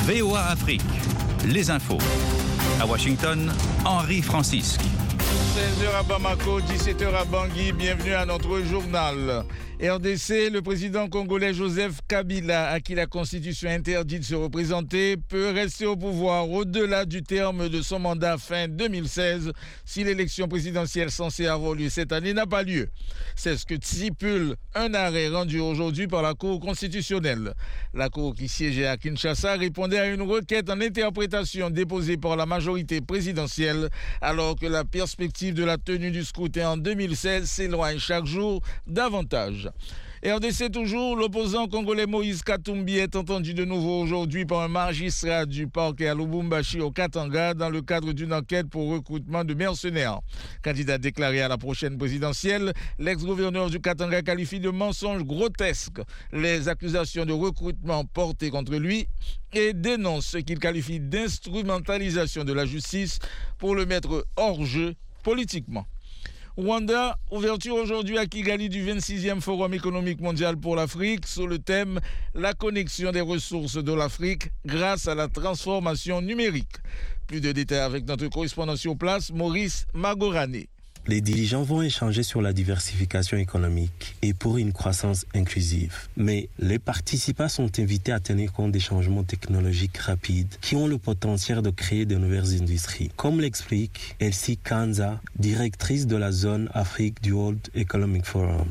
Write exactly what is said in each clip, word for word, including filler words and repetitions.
V O A Afrique, les infos. À Washington, Henri Francisque. seize heures à Bamako, dix-sept heures à Bangui, bienvenue à notre journal. R D C, le président congolais Joseph Kabila, à qui la Constitution interdit de se représenter, peut rester au pouvoir au-delà du terme de son mandat fin deux mille seize si l'élection présidentielle censée avoir lieu cette année n'a pas lieu. C'est ce que stipule un arrêt rendu aujourd'hui par la Cour constitutionnelle. La Cour qui siégeait à Kinshasa répondait à une requête en interprétation déposée par la majorité présidentielle alors que la perspective de la tenue du scrutin en deux mille seize s'éloigne chaque jour davantage. R D C toujours, l'opposant congolais Moïse Katumbi est entendu de nouveau aujourd'hui par un magistrat du parquet à Lubumbashi au Katanga dans le cadre d'une enquête pour recrutement de mercenaires. Candidat déclaré à la prochaine présidentielle, l'ex-gouverneur du Katanga qualifie de mensonges grotesques les accusations de recrutement portées contre lui et dénonce ce qu'il qualifie d'instrumentalisation de la justice pour le mettre hors jeu politiquement. Rwanda, ouverture aujourd'hui à Kigali du vingt-sixième Forum économique mondial pour l'Afrique sous le thème « La connexion des ressources de l'Afrique grâce à la transformation numérique ». Plus de détails avec notre correspondant sur place, Maurice Magorane. Les dirigeants vont échanger sur la diversification économique et pour une croissance inclusive. Mais les participants sont invités à tenir compte des changements technologiques rapides qui ont le potentiel de créer de nouvelles industries. Comme l'explique Elsie Kanza, directrice de la zone Afrique du World Economic Forum.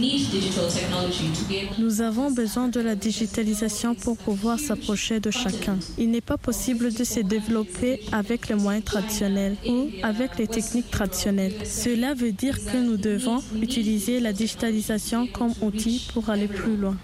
Nous avons besoin de la digitalisation pour pouvoir s'approcher de chacun. Il n'est pas possible de se développer avec les moyens traditionnels ou avec les techniques traditionnelles. Cela veut dire que nous devons utiliser la digitalisation comme outil pour aller plus loin.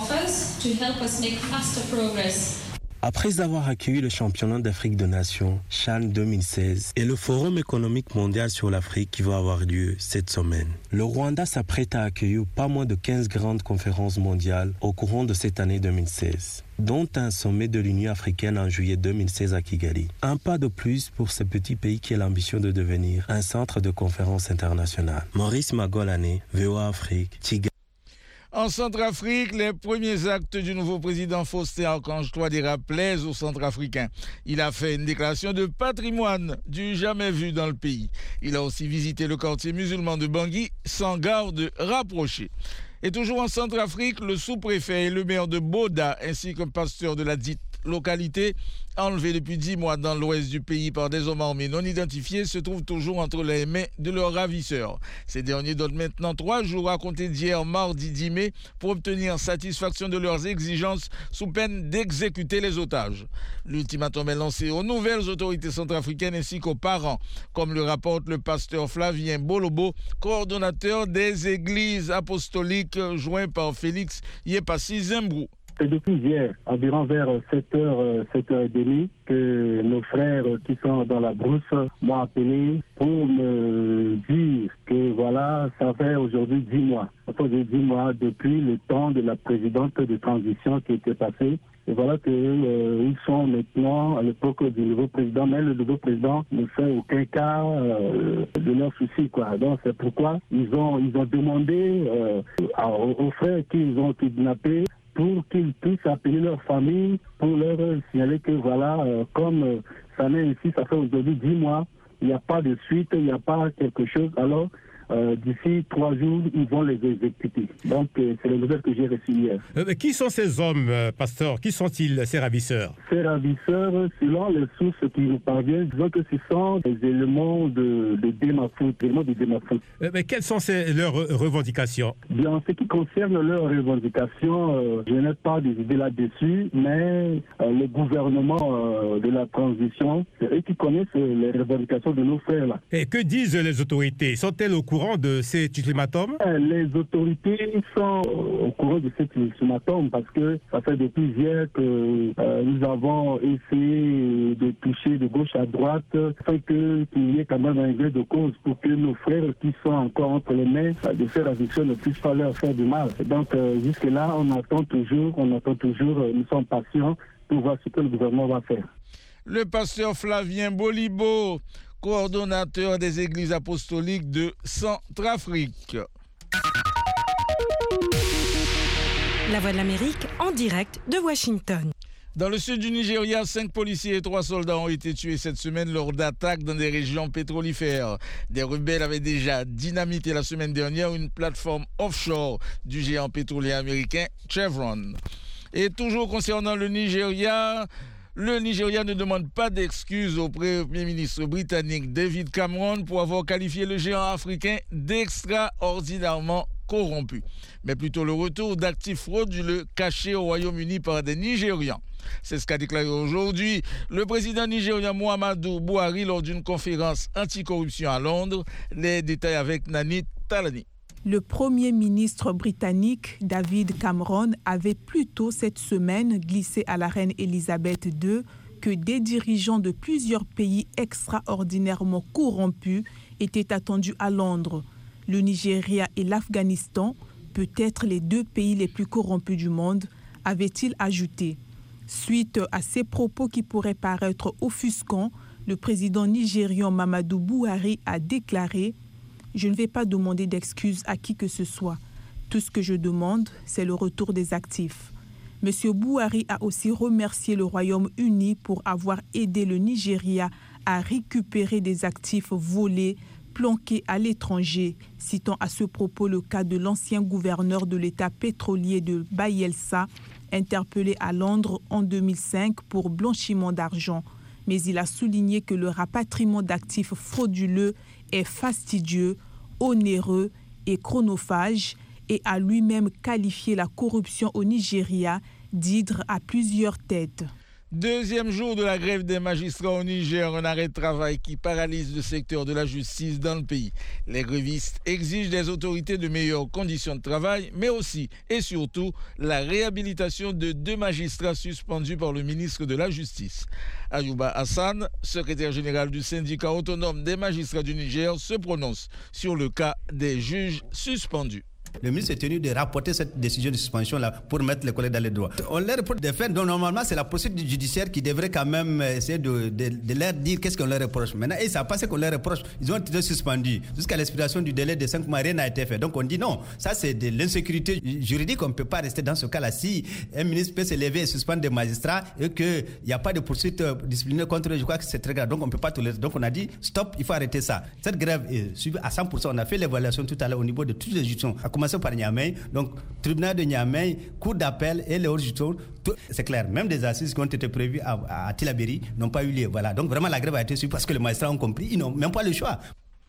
Après avoir accueilli le championnat d'Afrique des Nations, CHAN deux mille seize, et le Forum économique mondial sur l'Afrique qui va avoir lieu cette semaine, le Rwanda s'apprête à accueillir pas moins de quinze grandes conférences mondiales au courant de cette année deux mille seize, dont un sommet de l'Union africaine en juillet deux mille seize à Kigali. Un pas de plus pour ce petit pays qui a l'ambition de devenir un centre de conférences internationales. Maurice Magolane, V O A Afrique, Kigali. En Centrafrique, les premiers actes du nouveau président Faustin Archange Touadéra plaisent aux Centrafricains. Il a fait une déclaration de patrimoine du jamais vu dans le pays. Il a aussi visité le quartier musulman de Bangui sans garde rapprochée. Et toujours en Centrafrique, le sous-préfet et le maire de Boda ainsi qu'un pasteur de la dite localité, enlevés depuis dix mois dans l'ouest du pays par des hommes armés non identifiés, se trouvent toujours entre les mains de leurs ravisseurs. Ces derniers donnent maintenant trois jours à compter d'hier, mardi dix mai, pour obtenir satisfaction de leurs exigences sous peine d'exécuter les otages. L'ultimatum est lancé aux nouvelles autorités centrafricaines ainsi qu'aux parents, comme le rapporte le pasteur Flavien Bolobo, coordonnateur des églises apostoliques, joint par Félix Yepassi Zembrou. C'est depuis hier, environ vers sept heures, sept heures trente, que nos frères qui sont dans la brousse m'ont appelé pour me dire que voilà, ça fait aujourd'hui dix mois. Ça fait dix mois depuis le temps de la présidente de transition qui était passée. Et voilà qu'ils euh, sont maintenant à l'époque du nouveau président, mais le nouveau président ne fait aucun cas euh, de leurs soucis, quoi. Donc c'est pourquoi ils ont, ils ont demandé euh, aux, aux frères qu'ils ont kidnappés pour qu'ils puissent appeler leur famille, pour leur signaler que voilà, euh, comme euh, ça n'est ici, ça fait aujourd'hui dix mois, il n'y a pas de suite, il n'y a pas quelque chose, alors euh, d'ici trois jours, ils vont les exécuter. Donc euh, c'est les nouvelles que j'ai reçues hier. Euh, qui sont ces hommes, euh, pasteur? Qui sont-ils, ces ravisseurs? Ces ravisseurs, selon les sources qui nous parviennent, disons que ce sont des éléments de, de démafou, des éléments de démafou. Euh, mais quelles sont ces, leurs revendications? Bien, en ce qui concerne leurs revendications, euh, je n'ai pas des idées là-dessus, mais euh, le gouvernement euh, de la transition, c'est eux qui connaissent les revendications de nos frères là. Et que disent les autorités? Sont-elles au courant de ces ultimatums? Les autorités sont au courant de cet ultimatum parce que ça fait depuis hier que euh, nous avons essayé de toucher de gauche à droite afin que, qu'il y ait quand même un gré de cause pour que nos frères qui sont encore entre les mains de ces ravisseurs ne puissent pas leur faire du mal. Donc euh, jusque-là, on attend toujours, on attend toujours, euh, nous sommes patients pour voir ce que le gouvernement va faire. Le pasteur Flavien Bolibo, coordonnateur des églises apostoliques de Centrafrique. La Voix de l'Amérique en direct de Washington. Dans le sud du Nigeria, cinq policiers et trois soldats ont été tués cette semaine lors d'attaques dans des régions pétrolifères. Des rebelles avaient déjà dynamité la semaine dernière une plateforme offshore du géant pétrolier américain Chevron. Et toujours concernant le Nigeria, le Nigeria ne demande pas d'excuses au Premier ministre britannique David Cameron pour avoir qualifié le géant africain d'extraordinairement corrompu, mais plutôt le retour d'actifs frauduleux cachés au Royaume-Uni par des Nigérians. C'est ce qu'a déclaré aujourd'hui le président nigérien Muhammadu Buhari lors d'une conférence anticorruption à Londres. Les détails avec Nani Talani. Le Premier ministre britannique David Cameron avait plus tôt cette semaine glissé à la reine Elisabeth deux que des dirigeants de plusieurs pays extraordinairement corrompus étaient attendus à Londres. Le Nigeria et l'Afghanistan, peut-être les deux pays les plus corrompus du monde, avait-il ajouté. Suite à ces propos qui pourraient paraître offusquants, le président nigérian Muhammadu Buhari a déclaré « Je ne vais pas demander d'excuses à qui que ce soit. Tout ce que je demande, c'est le retour des actifs. » M. Buhari a aussi remercié le Royaume-Uni pour avoir aidé le Nigeria à récupérer des actifs volés, planqués à l'étranger, citant à ce propos le cas de l'ancien gouverneur de l'État pétrolier de Bayelsa, interpellé à Londres en deux mille cinq pour blanchiment d'argent. Mais il a souligné que le rapatriement d'actifs frauduleux est fastidieux, onéreux et chronophage et a lui-même qualifié la corruption au Nigeria d'hydre à plusieurs têtes. Deuxième jour de la grève des magistrats au Niger, un arrêt de travail qui paralyse le secteur de la justice dans le pays. Les grévistes exigent des autorités de meilleures conditions de travail, mais aussi et surtout la réhabilitation de deux magistrats suspendus par le ministre de la Justice. Ayouba Hassan, secrétaire général du syndicat autonome des magistrats du Niger, se prononce sur le cas des juges suspendus. Le ministre est tenu de rapporter cette décision de suspension-là pour mettre les collègues dans les droits. On leur reproche des faits, donc normalement c'est la procédure judiciaire qui devrait quand même essayer de, de, de leur dire qu'est-ce qu'on leur reproche. Maintenant, ils ne savent pas ce qu'on leur reproche. Ils ont été suspendus. Jusqu'à l'expiration du délai de cinq mois, rien n'a été fait. Donc on dit non, ça c'est de l'insécurité juridique. On ne peut pas rester dans ce cas-là. Si un ministre peut se lever et suspendre des magistrats et qu'il n'y a pas de poursuite disciplinaire contre eux, je crois que c'est très grave. Donc on ne peut pas tolérer. Donc on a dit stop, il faut arrêter ça. Cette grève est suivie à cent pour cent. On a fait l'évaluation tout à l'heure au niveau de toutes les juridictions, à commencer par Niamey, donc tribunal de Niamey, cour d'appel et les autres juridictions, c'est clair. Même des assises qui ont été prévues à, à, à Tillabéri n'ont pas eu lieu. Voilà. Donc vraiment la grève a été suivie parce que les magistrats ont compris, ils n'ont même pas le choix.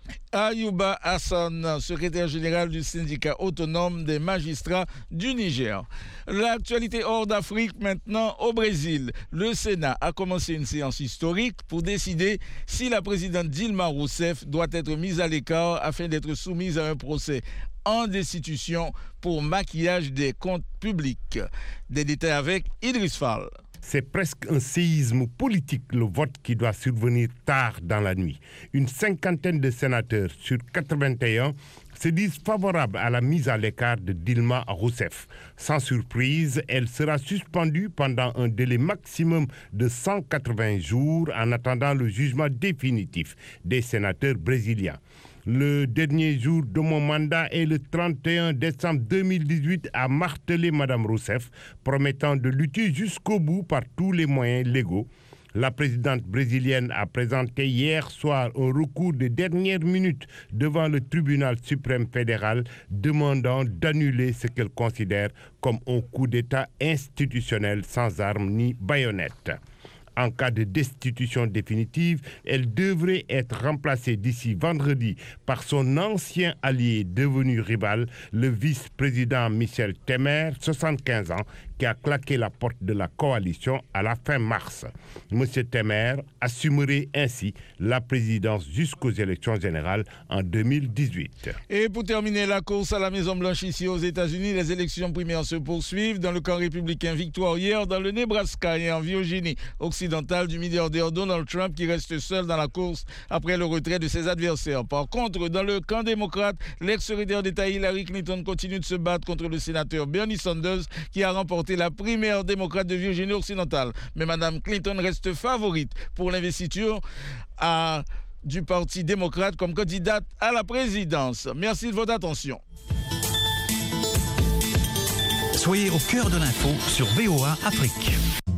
Ayouba Hassan, secrétaire général du syndicat autonome des magistrats du Niger. L'actualité hors d'Afrique maintenant au Brésil. Le Sénat a commencé une séance historique pour décider si la présidente Dilma Rousseff doit être mise à l'écart afin d'être soumise à un procès en destitution pour maquillage des comptes publics. Des détails avec Idriss Fall. C'est presque un séisme politique, le vote qui doit survenir tard dans la nuit. Une cinquantaine de sénateurs sur quatre-vingt-un se disent favorables à la mise à l'écart de Dilma Rousseff. Sans surprise, elle sera suspendue pendant un délai maximum de cent quatre-vingts jours en attendant le jugement définitif des sénateurs brésiliens. Le dernier jour de mon mandat est le trente et un décembre deux mille dix-huit, a martelé Mme Rousseff, promettant de lutter jusqu'au bout par tous les moyens légaux. La présidente brésilienne a présenté hier soir un recours de dernière minute devant le tribunal suprême fédéral demandant d'annuler ce qu'elle considère comme un coup d'État institutionnel sans armes ni baïonnettes. En cas de destitution définitive, elle devrait être remplacée d'ici vendredi par son ancien allié devenu rival, le vice-président Michel Temer, soixante-quinze ans, qui a claqué la porte de la coalition à la fin mars. M. Temer assumerait ainsi la présidence jusqu'aux élections générales en deux mille dix-huit. Et pour terminer la course à la Maison-Blanche ici aux États-Unis, les élections primaires se poursuivent dans le camp républicain. Victoire hier dans le Nebraska et en Virginie occidentale du milliardaire Donald Trump qui reste seul dans la course après le retrait de ses adversaires. Par contre, dans le camp démocrate, l'ex-secrétaire d'État Hillary Clinton continue de se battre contre le sénateur Bernie Sanders qui a remporté la primaire démocrate de Virginie occidentale. Mais Mme Clinton reste favorite pour l'investiture à, du Parti démocrate comme candidate à la présidence. Merci de votre attention. Soyez au cœur de l'info sur V O A Afrique.